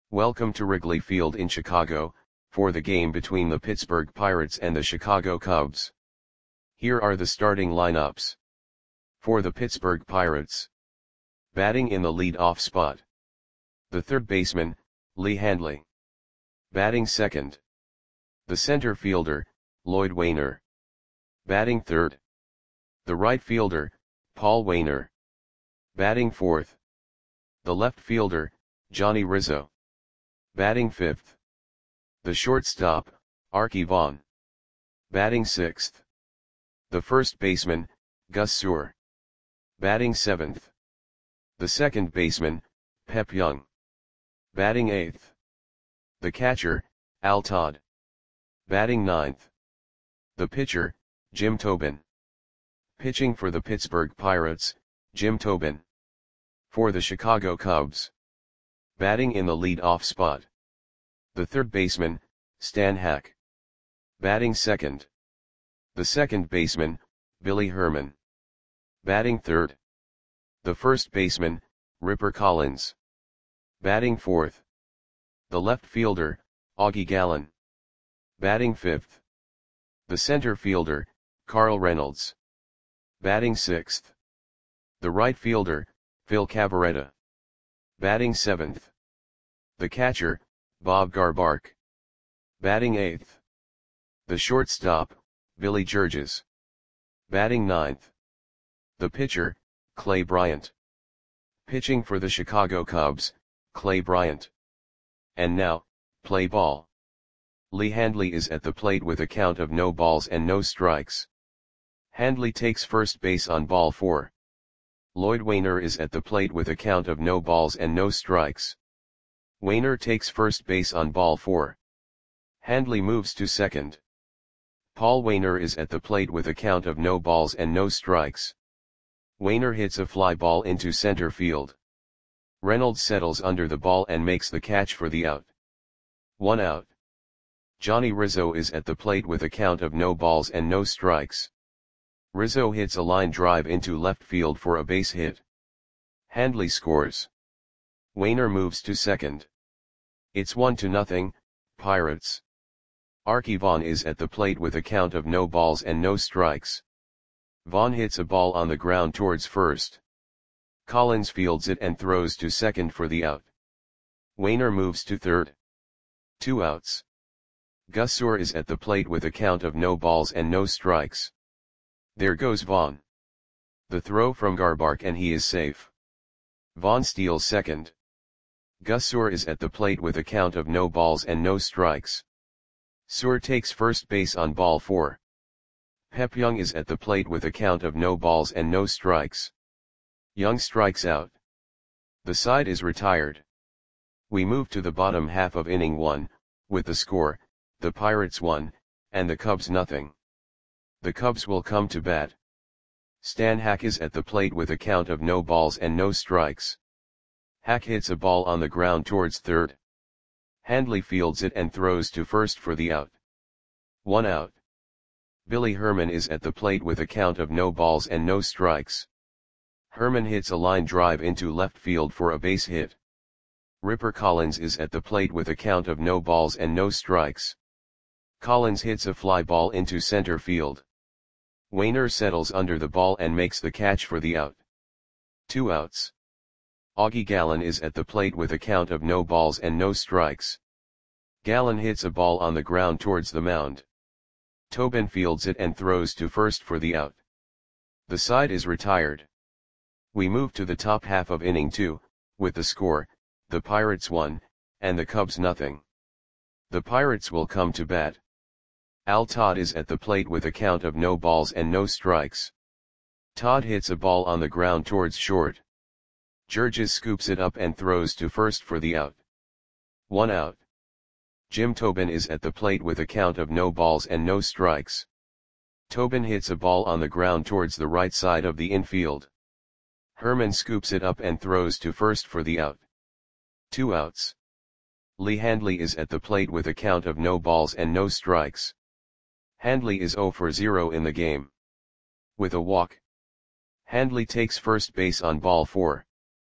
Welcome to Wrigley Field in Chicago, for the game between the Pittsburgh Pirates and the Chicago Cubs. Here are the starting lineups. For the Pittsburgh Pirates. Batting in the lead-off spot. The third baseman, Lee Handley. Batting second. The center fielder, Lloyd Waner. Batting third. The right fielder, Paul Waner. Batting fourth. The left fielder, Johnny Rizzo. Batting fifth. The shortstop, Arky Vaughan. Batting sixth. The first baseman, Gus Sewell. Batting seventh. The second baseman, Pep Young. Batting eighth. The catcher, Al Todd. Batting ninth. The pitcher, Jim Tobin. Pitching for the Pittsburgh Pirates, Jim Tobin. For the Chicago Cubs. Batting in the lead-off spot. The third baseman, Stan Hack. Batting second. The second baseman, Billy Herman. Batting third. The first baseman, Ripper Collins. Batting fourth. The left fielder, Augie Gallen. Batting fifth. The center fielder, Carl Reynolds. Batting sixth. The right fielder, Phil Cavarretta. Batting seventh. The catcher, Bob Garbark. Batting eighth. The shortstop, Billy Georges. Batting ninth. The pitcher, Clay Bryant. Pitching for the Chicago Cubs, Clay Bryant. And now, play ball. Lee Handley is at the plate with a count of no balls and no strikes. Handley takes first base on ball 4. Lloyd Waner is at the plate with a count of no balls and no strikes. Waner takes first base on ball 4. Handley moves to second. Paul Waner is at the plate with a count of no balls and no strikes. Waner hits a fly ball into center field. Reynolds settles under the ball and makes the catch for the out. 1 out. Johnny Rizzo is at the plate with a count of no balls and no strikes. Rizzo hits a line drive into left field for a base hit. Handley scores. Waner moves to second. It's 1-0, Pirates. Arky Vaughan is at the plate with a count of no balls and no strikes. Vaughan hits a ball on the ground towards first. Collins fields it and throws to second for the out. Waner moves to third. 2 outs. Gus Sewell is at the plate with a count of no balls and no strikes. There goes Vaughan. The throw from Garbark and he is safe. Vaughan steals second. Gus Sewell is at the plate with a count of no balls and no strikes. Sewell takes first base on ball 4. Pep Young is at the plate with a count of no balls and no strikes. Young strikes out. The side is retired. We move to the bottom half of inning 1, with the score, the Pirates 1, and the Cubs nothing. The Cubs will come to bat. Stan Hack is at the plate with a count of no balls and no strikes. Hack hits a ball on the ground towards third. Handley fields it and throws to first for the out. 1 out. Billy Herman is at the plate with a count of no balls and no strikes. Herman hits a line drive into left field for a base hit. Ripper Collins is at the plate with a count of no balls and no strikes. Collins hits a fly ball into center field. Waner settles under the ball and makes the catch for the out. 2 outs. Augie Gallen is at the plate with a count of no balls and no strikes. Gallen hits a ball on the ground towards the mound. Tobin fields it and throws to first for the out. The side is retired. We move to the top half of inning 2, with the score, the Pirates 1, and the Cubs nothing. The Pirates will come to bat. Al Todd is at the plate with a count of no balls and no strikes. Todd hits a ball on the ground towards short. Georges scoops it up and throws to first for the out. 1 out. Jim Tobin is at the plate with a count of no balls and no strikes. Tobin hits a ball on the ground towards the right side of the infield. Herman scoops it up and throws to first for the out. 2 outs. Lee Handley is at the plate with a count of no balls and no strikes. Handley is 0 for 0 in the game. With a walk. Handley takes first base on ball 4.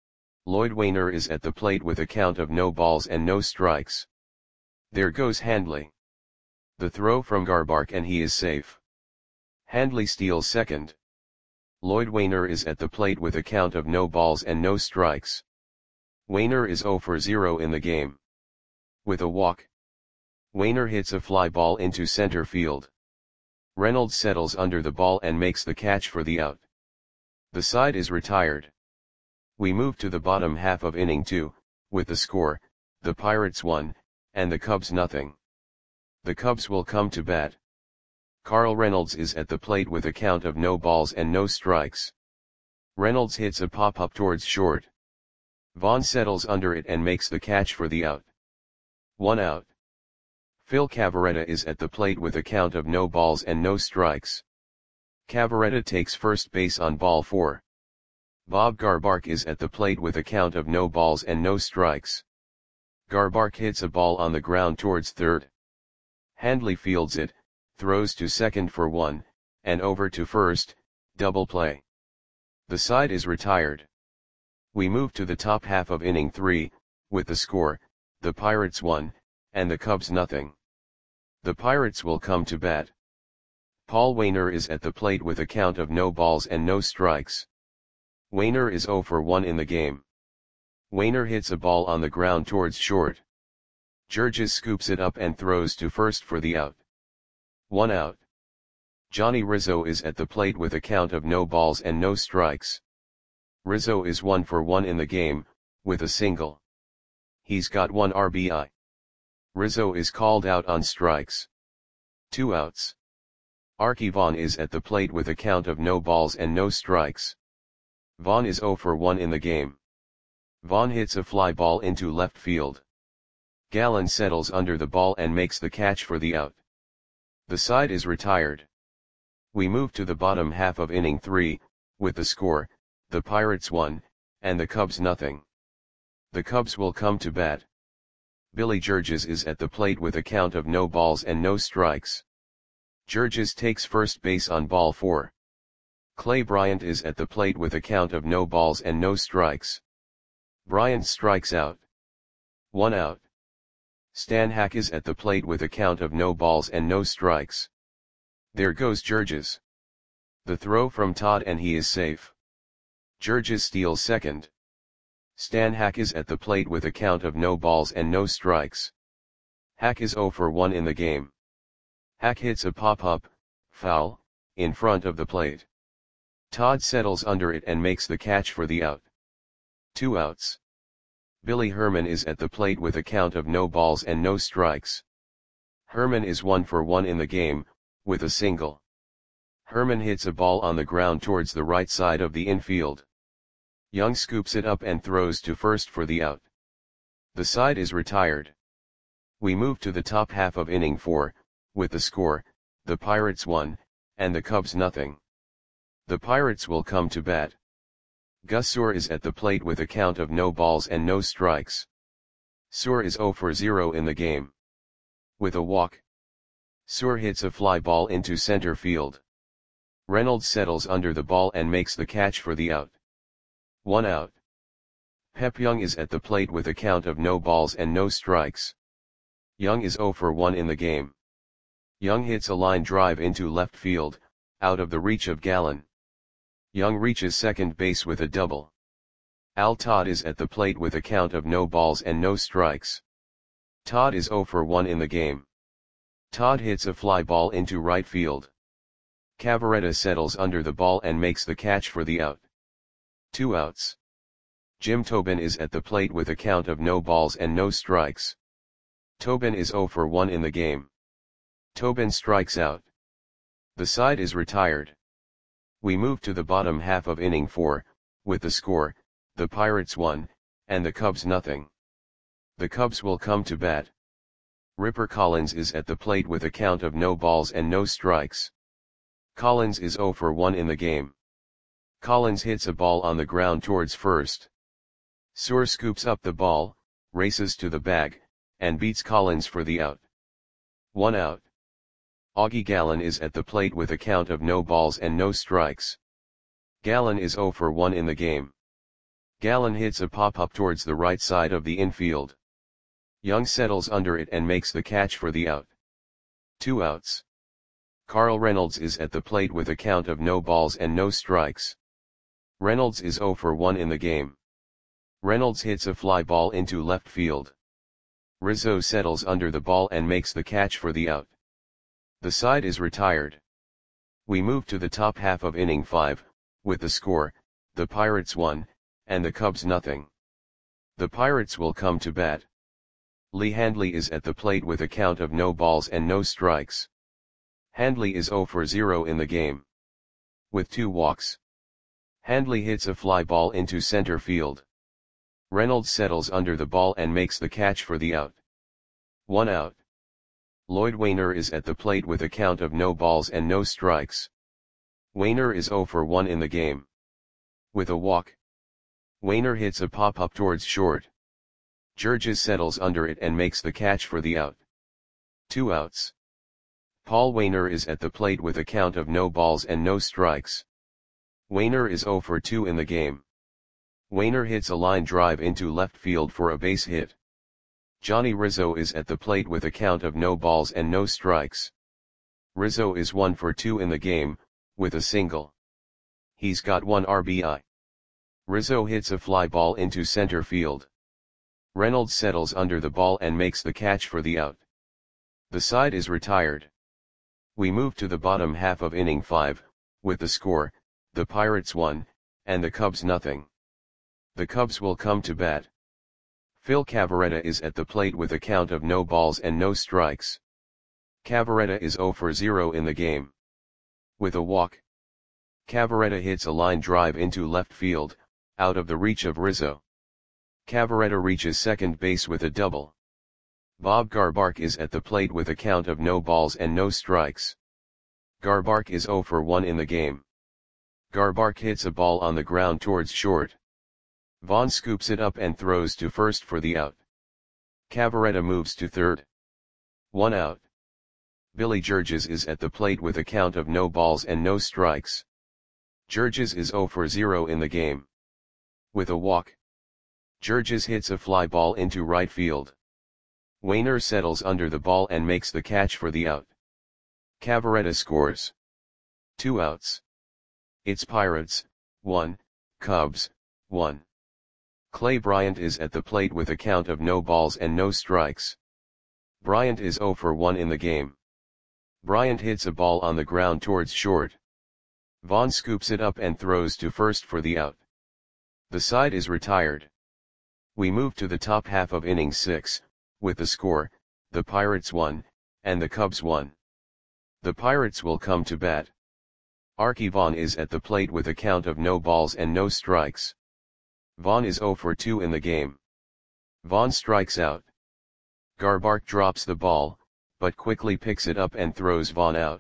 Lloyd Wayner is at the plate with a count of no balls and no strikes. There goes Handley. The throw from Garbark and he is safe. Handley steals second. Lloyd Wayner is at the plate with a count of no balls and no strikes. Wayner is 0 for 0 in the game. With a walk, Wayner hits a fly ball into center field. Reynolds settles under the ball and makes the catch for the out. The side is retired. We move to the bottom half of inning 2, with the score, the Pirates 1, and the Cubs nothing. The Cubs will come to bat. Carl Reynolds is at the plate with a count of no balls and no strikes. Reynolds hits a pop-up towards short. Vaughn settles under it and makes the catch for the out. 1 out. Phil Cavarretta is at the plate with a count of no balls and no strikes. Cavarretta takes first base on ball 4. Bob Garbark is at the plate with a count of no balls and no strikes. Garbark hits a ball on the ground towards third. Handley fields it, throws to second for 1, and over to first, double play. The side is retired. We move to the top half of inning 3, with the score, the Pirates 1, and the Cubs nothing. The Pirates will come to bat. Paul Wayner is at the plate with a count of no balls and no strikes. Wayner is 0 for 1 in the game. Wayner hits a ball on the ground towards short. Georges scoops it up and throws to first for the out. 1 out. Johnny Rizzo is at the plate with a count of no balls and no strikes. Rizzo is 1 for 1 in the game, with a single. He's got 1 RBI. Rizzo is called out on strikes. 2 outs. Arky Vaughan is at the plate with a count of no balls and no strikes. Vaughan is 0 for 1 in the game. Vaughan hits a fly ball into left field. Gallen settles under the ball and makes the catch for the out. The side is retired. We move to the bottom half of inning 3, with the score, the Pirates 1, and the Cubs nothing. The Cubs will come to bat. Billy Georges is at the plate with a count of no balls and no strikes. Georges takes first base on ball 4. Clay Bryant is at the plate with a count of no balls and no strikes. Bryant strikes out. 1 out. Stan Hack is at the plate with a count of no balls and no strikes. There goes Georges. The throw from Todd and he is safe. Georges steals second. Stan Hack is at the plate with a count of no balls and no strikes. Hack is 0 for 1 in the game. Hack hits a pop-up, foul, in front of the plate. Todd settles under it and makes the catch for the out. 2 outs. Billy Herman is at the plate with a count of no balls and no strikes. Herman is 1 for 1 in the game, with a single. Herman hits a ball on the ground towards the right side of the infield. Young scoops it up and throws to first for the out. The side is retired. We move to the top half of inning 4, with the score, the Pirates 1, and the Cubs nothing. The Pirates will come to bat. Gus Suhr is at the plate with a count of no balls and no strikes. Suhr is 0 for 0 in the game. With a walk, Suhr hits a fly ball into center field. Reynolds settles under the ball and makes the catch for the out. 1 out. Pep Young is at the plate with a count of no balls and no strikes. Young is 0 for 1 in the game. Young hits a line drive into left field, out of the reach of Gallen. Young reaches second base with a double. Al Todd is at the plate with a count of no balls and no strikes. Todd is 0 for 1 in the game. Todd hits a fly ball into right field. Cavarretta settles under the ball and makes the catch for the out. 2 outs. Jim Tobin is at the plate with a count of no balls and no strikes. Tobin is 0 for 1 in the game. Tobin strikes out. The side is retired. We move to the bottom half of inning 4, with the score, the Pirates 1, and the Cubs nothing. The Cubs will come to bat. Ripper Collins is at the plate with a count of no balls and no strikes. Collins is 0 for 1 in the game. Collins hits a ball on the ground towards first. Suhr scoops up the ball, races to the bag, and beats Collins for the out. 1 out. Augie Gallen is at the plate with a count of no balls and no strikes. Gallen is 0 for 1 in the game. Gallen hits a pop-up towards the right side of the infield. Young settles under it and makes the catch for the out. 2 outs. Carl Reynolds is at the plate with a count of no balls and no strikes. Reynolds is 0 for 1 in the game. Reynolds hits a fly ball into left field. Rizzo settles under the ball and makes the catch for the out. The side is retired. We move to the top half of inning 5, with the score, the Pirates 1, and the Cubs nothing. The Pirates will come to bat. Lee Handley is at the plate with a count of no balls and no strikes. Handley is 0 for 0 in the game. With 2 walks. Handley hits a fly ball into center field. Reynolds settles under the ball and makes the catch for the out. 1 out. Lloyd Wainer is at the plate with a count of no balls and no strikes. Wainer is 0 for 1 in the game. With a walk. Wainer hits a pop-up towards short. Georges settles under it and makes the catch for the out. 2 outs. Paul Wainer is at the plate with a count of no balls and no strikes. Wainer is 0 for 2 in the game. Wainer hits a line drive into left field for a base hit. Johnny Rizzo is at the plate with a count of no balls and no strikes. Rizzo is 1 for 2 in the game, with a single. He's got 1 RBI. Rizzo hits a fly ball into center field. Reynolds settles under the ball and makes the catch for the out. The side is retired. We move to the bottom half of inning 5, with the score, the Pirates 1, and the Cubs nothing. The Cubs will come to bat. Phil Cavarretta is at the plate with a count of no balls and no strikes. Cavarretta is 0 for 0 in the game. With a walk. Cavarretta hits a line drive into left field, out of the reach of Rizzo. Cavarretta reaches second base with a double. Bob Garbark is at the plate with a count of no balls and no strikes. Garbark is 0 for 1 in the game. Garbark hits a ball on the ground towards short. Vaughn scoops it up and throws to first for the out. Cavarretta moves to third. 1 out. Billy Georges is at the plate with a count of no balls and no strikes. Georges is 0 for 0 in the game. With a walk. Georges hits a fly ball into right field. Wainer settles under the ball and makes the catch for the out. Cavarretta scores. 2 outs. It's Pirates, 1, Cubs, 1. Clay Bryant is at the plate with a count of no balls and no strikes. Bryant is 0 for 1 in the game. Bryant hits a ball on the ground towards short. Vaughn scoops it up and throws to first for the out. The side is retired. We move to the top half of inning 6, with the score, the Pirates 1, and the Cubs 1. The Pirates will come to bat. Arky Vaughan is at the plate with a count of no balls and no strikes. Vaughan is 0 for 2 in the game. Vaughan strikes out. Garbark drops the ball, but quickly picks it up and throws Vaughan out.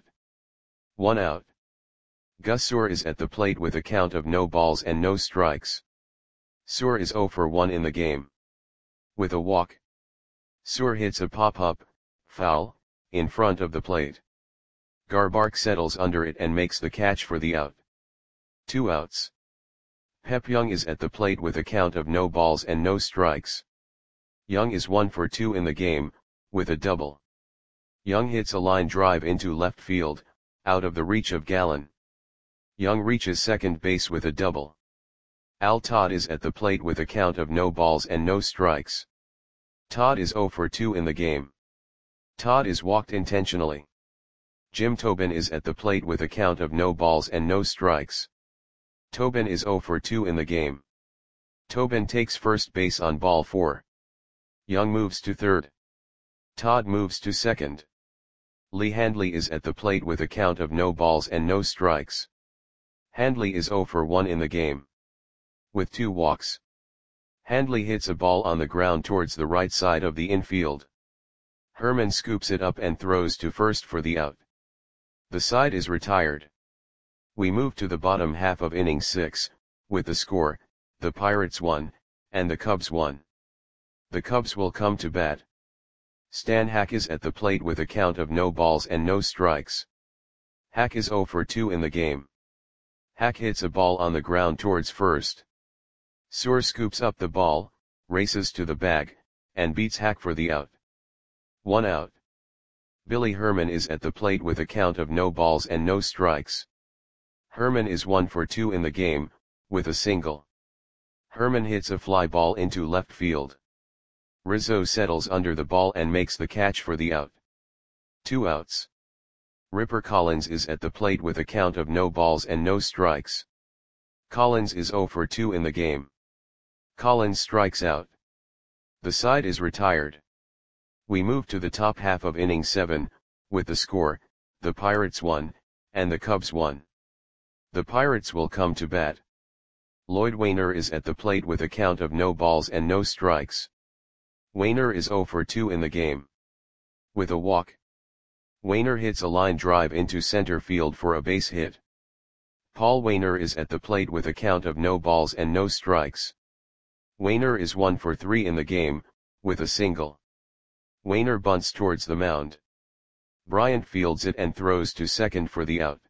1 out. Gus Suhr is at the plate with a count of no balls and no strikes. Suhr is 0 for 1 in the game. With a walk. Suhr hits a pop-up, foul, in front of the plate. Garbark settles under it and makes the catch for the out. 2 outs. Pep Young is at the plate with a count of no balls and no strikes. Young is 1 for 2 in the game, with a double. Young hits a line drive into left field, out of the reach of Gallen. Young reaches second base with a double. Al Todd is at the plate with a count of no balls and no strikes. Todd is 0 for 2 in the game. Todd is walked intentionally. Jim Tobin is at the plate with a count of no balls and no strikes. Tobin is 0 for 2 in the game. Tobin takes first base on ball 4. Young moves to third. Todd moves to second. Lee Handley is at the plate with a count of no balls and no strikes. Handley is 0 for 1 in the game. With 2 walks. Handley hits a ball on the ground towards the right side of the infield. Herman scoops it up and throws to first for the out. The side is retired. We move to the bottom half of inning 6, with the score, the Pirates 1, and the Cubs 1. The Cubs will come to bat. Stan Hack is at the plate with a count of no balls and no strikes. Hack is 0 for 2 in the game. Hack hits a ball on the ground towards first. Suhr scoops up the ball, races to the bag, and beats Hack for the out. 1 out. Billy Herman is at the plate with a count of no balls and no strikes. Herman is 1 for 2 in the game, with a single. Herman hits a fly ball into left field. Rizzo settles under the ball and makes the catch for the out. 2 outs. Ripper Collins is at the plate with a count of no balls and no strikes. Collins is 0 for 2 in the game. Collins strikes out. The side is retired. We move to the top half of inning 7, with the score, the Pirates 1, and the Cubs 1. The Pirates will come to bat. Lloyd Waner is at the plate with a count of no balls and no strikes. Waner is 0 for 2 in the game. With a walk. Waner hits a line drive into center field for a base hit. Paul Waner is at the plate with a count of no balls and no strikes. Waner is 1 for 3 in the game, with a single. Waner bunts towards the mound. Bryant fields it and throws to second for the out.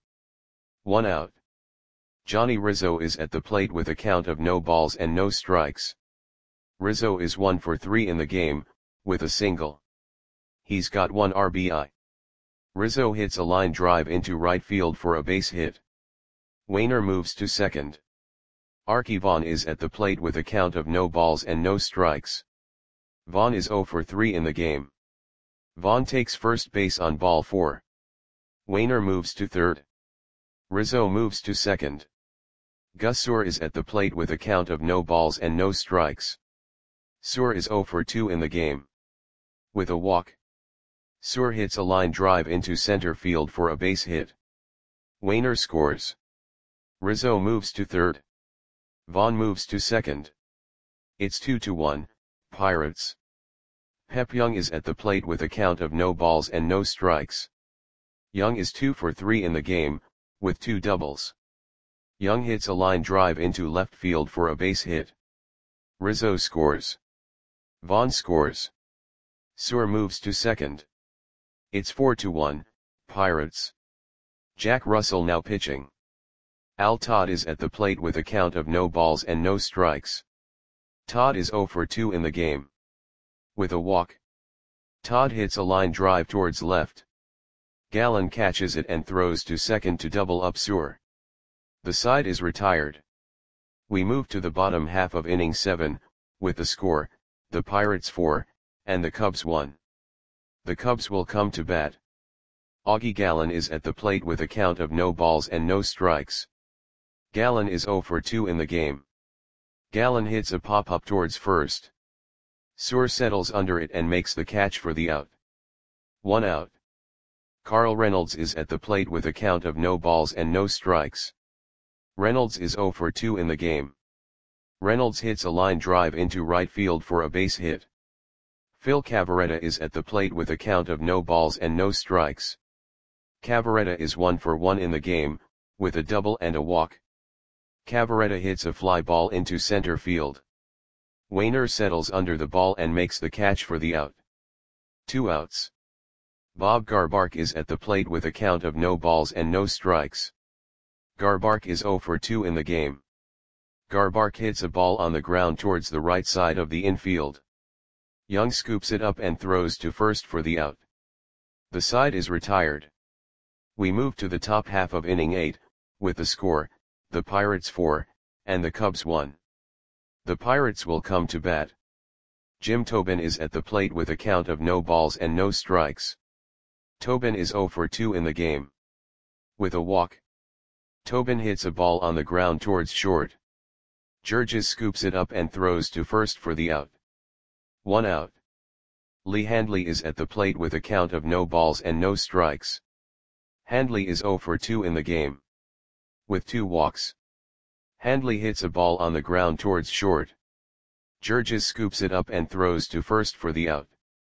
1 out. Johnny Rizzo is at the plate with a count of no balls and no strikes. Rizzo is 1 for 3 in the game, with a single. He's got 1 RBI. Rizzo hits a line drive into right field for a base hit. Waner moves to second. Arky Vaughan is at the plate with a count of no balls and no strikes. Vaughan is 0 for 3 in the game. Vaughan takes first base on ball 4. Waner moves to third. Rizzo moves to second. Gus Suhr is at the plate with a count of no balls and no strikes. Suhr is 0 for 2 in the game. With a walk. Suhr hits a line drive into center field for a base hit. Waner scores. Rizzo moves to third. Vaughan moves to second. It's 2-1, Pirates. Pep Young is at the plate with a count of no balls and no strikes. Young is 2 for 3 in the game, with 2 doubles. Young hits a line drive into left field for a base hit. Rizzo scores. Vaughan scores. Suhr moves to second. It's 4-1, Pirates. Jack Russell now pitching. Al Todd is at the plate with a count of no balls and no strikes. Todd is 0 for 2 in the game. With a walk. Todd hits a line drive towards left. Gallen catches it and throws to second to double up Suhr. The side is retired. We move to the bottom half of inning 7, with the score, the Pirates 4, and the Cubs 1. The Cubs will come to bat. Augie Gallen is at the plate with a count of no balls and no strikes. Gallen is 0 for 2 in the game. Gallen hits a pop-up towards first. Suhr settles under it and makes the catch for the out. 1 out. Carl Reynolds is at the plate with a count of no balls and no strikes. Reynolds is 0 for 2 in the game. Reynolds hits a line drive into right field for a base hit. Phil Cavarretta is at the plate with a count of no balls and no strikes. Cavarretta is 1 for 1 in the game, with a double and a walk. Cavarretta hits a fly ball into center field. Waner settles under the ball and makes the catch for the out. 2 outs. Bob Garbark is at the plate with a count of no balls and no strikes. Garbark is 0 for 2 in the game. Garbark hits a ball on the ground towards the right side of the infield. Young scoops it up and throws to first for the out. The side is retired. We move to the top half of inning 8, with the score, the Pirates 4, and the Cubs 1. The Pirates will come to bat. Jim Tobin is at the plate with a count of no balls and no strikes. Tobin is 0 for 2 in the game. With a walk. Tobin hits a ball on the ground towards short. Georges scoops it up and throws to first for the out. 1 out. Lee Handley is at the plate with a count of no balls and no strikes. Handley is 0 for 2 in the game. With 2 walks. Handley hits a ball on the ground towards short. Georges scoops it up and throws to first for the out.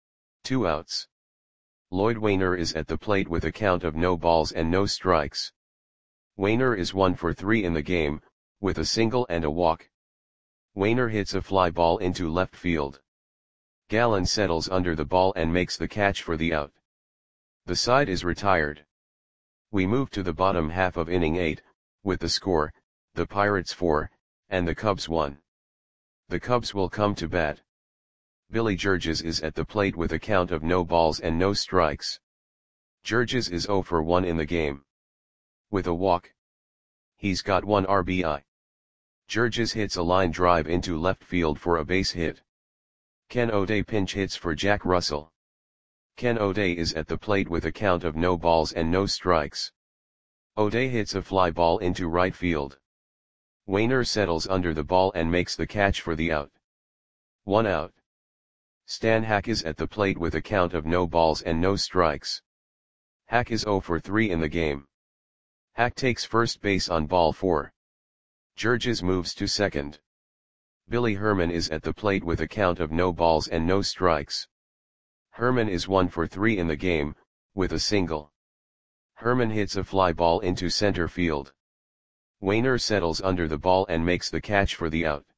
2 outs. Lloyd Waner is at the plate with a count of no balls and no strikes. Waner is 1 for 3 in the game, with a single and a walk. Waner hits a fly ball into left field. Gallen settles under the ball and makes the catch for the out. The side is retired. We move to the bottom half of inning 8, with the score, the Pirates 4, and the Cubs 1. The Cubs will come to bat. Billy Georges is at the plate with a count of no balls and no strikes. Georges is 0 for 1 in the game. With a walk. He's got 1 RBI. Georges hits a line drive into left field for a base hit. Ken O'Day pinch hits for Jack Russell. Ken O'Day is at the plate with a count of no balls and no strikes. O'Day hits a fly ball into right field. Wainer settles under the ball and makes the catch for the out. 1 out. Stan Hack is at the plate with a count of no balls and no strikes. Hack is 0 for 3 in the game. Hack takes first base on ball 4. Georges moves to second. Billy Herman is at the plate with a count of no balls and no strikes. Herman is 1 for 3 in the game, with a single. Herman hits a fly ball into center field. Wainer settles under the ball and makes the catch for the out.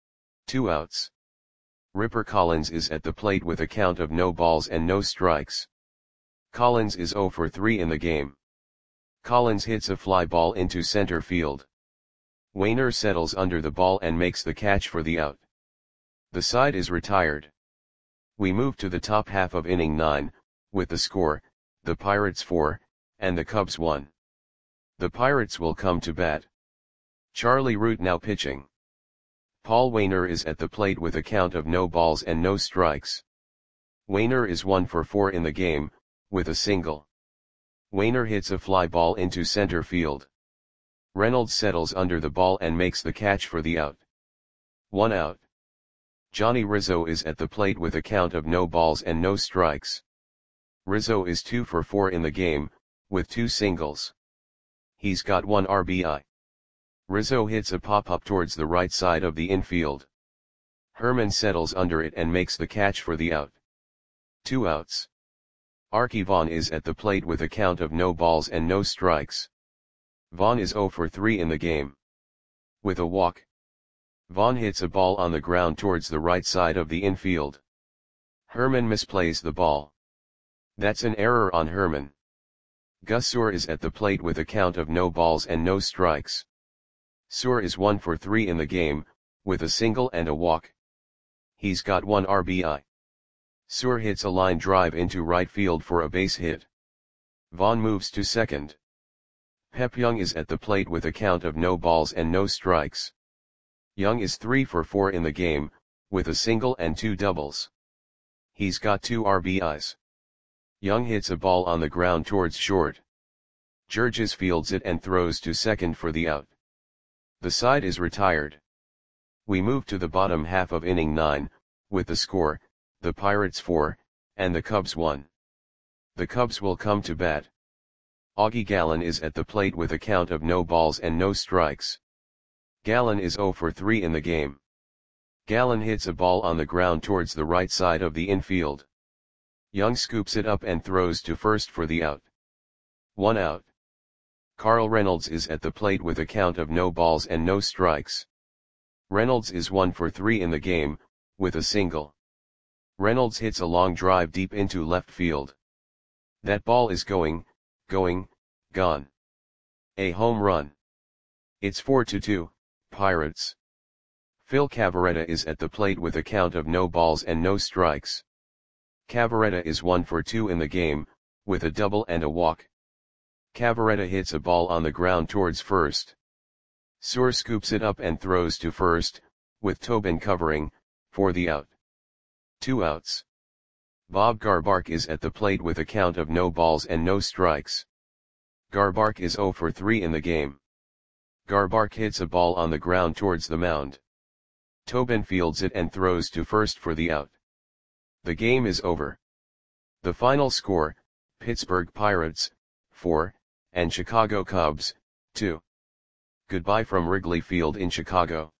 2 outs. Ripper Collins is at the plate with a count of no balls and no strikes. Collins is 0 for 3 in the game. Collins hits a fly ball into center field. Wainer settles under the ball and makes the catch for the out. The side is retired. We move to the top half of inning 9, with the score, the Pirates 4, and the Cubs 1. The Pirates will come to bat. Charlie Root now pitching. Paul Wainer is at the plate with a count of no balls and no strikes. Wainer is 1 for 4 in the game, with a single. Wainer hits a fly ball into center field. Reynolds settles under the ball and makes the catch for the out. 1 out. Johnny Rizzo is at the plate with a count of no balls and no strikes. Rizzo is 2 for 4 in the game, with 2 singles. He's got 1 RBI. Rizzo hits a pop-up towards the right side of the infield. Herman settles under it and makes the catch for the out. 2 outs. Arky Vaughan is at the plate with a count of no balls and no strikes. Vaughan is 0 for 3 in the game. With a walk. Vaughan hits a ball on the ground towards the right side of the infield. Herman misplays the ball. That's an error on Herman. Gus Suhr is at the plate with a count of no balls and no strikes. Suhr is 1 for 3 in the game, with a single and a walk. He's got 1 RBI. Suhr hits a line drive into right field for a base hit. Vaughan moves to second. Pep Young is at the plate with a count of no balls and no strikes. Young is 3 for 4 in the game, with a single and 2 doubles. He's got 2 RBIs. Young hits a ball on the ground towards short. Georges fields it and throws to second for the out. The side is retired. We move to the bottom half of inning 9, with the score, the Pirates 4, and the Cubs 1. The Cubs will come to bat. Augie Gallen is at the plate with a count of no balls and no strikes. Gallen is 0 for 3 in the game. Gallen hits a ball on the ground towards the right side of the infield. Young scoops it up and throws to first for the out. 1 out. Carl Reynolds is at the plate with a count of no balls and no strikes. Reynolds is 1 for 3 in the game, with a single. Reynolds hits a long drive deep into left field. That ball is gone. A home run. It's 4-2, Pirates. Phil Cavarretta is at the plate with a count of no balls and no strikes. Cavarretta is 1 for 2 in the game, with a double and a walk. Cavarretta hits a ball on the ground towards first. Suhr scoops it up and throws to first, with Tobin covering, for the out. 2 outs. Bob Garbark is at the plate with a count of no balls and no strikes. Garbark is 0 for 3 in the game. Garbark hits a ball on the ground towards the mound. Tobin fields it and throws to first for the out. The game is over. The final score, Pittsburgh Pirates, 4, and Chicago Cubs, 2. Goodbye from Wrigley Field in Chicago.